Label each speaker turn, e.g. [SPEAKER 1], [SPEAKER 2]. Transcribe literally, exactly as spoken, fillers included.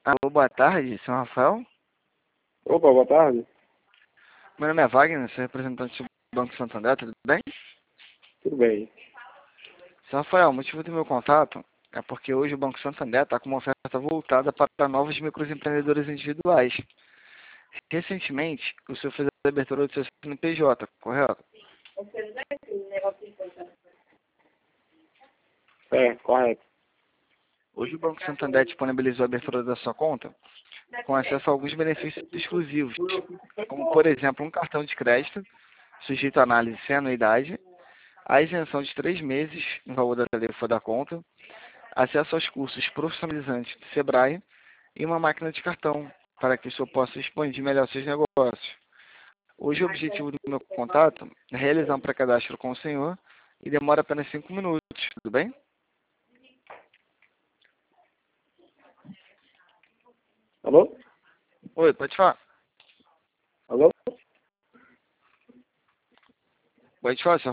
[SPEAKER 1] Alô, boa tarde, São Rafael.
[SPEAKER 2] Opa, boa tarde.
[SPEAKER 1] Meu nome é Wagner, sou representante do Banco Santander, tudo bem?
[SPEAKER 2] Tudo bem.
[SPEAKER 1] São Rafael, o motivo do meu contato é porque hoje o Banco Santander está com uma oferta voltada para novos microempreendedores individuais. Recentemente, o senhor fez a abertura do seu C N P J, correto?
[SPEAKER 2] É, correto.
[SPEAKER 1] Hoje o Banco Santander disponibilizou a abertura da sua conta com acesso a alguns benefícios exclusivos, como, por exemplo, um cartão de crédito, sujeito a análise sem anuidade, a isenção de três meses no valor da tarifa da conta, acesso aos cursos profissionalizantes do Sebrae e uma máquina de cartão, para que o senhor possa expandir melhor seus negócios. Hoje o objetivo do meu contato é realizar um pré-cadastro com o senhor e demora apenas cinco minutos, tudo bem?
[SPEAKER 2] Alô?
[SPEAKER 1] Oi, pode falar.
[SPEAKER 2] Alô?
[SPEAKER 1] Pode falar, senhor.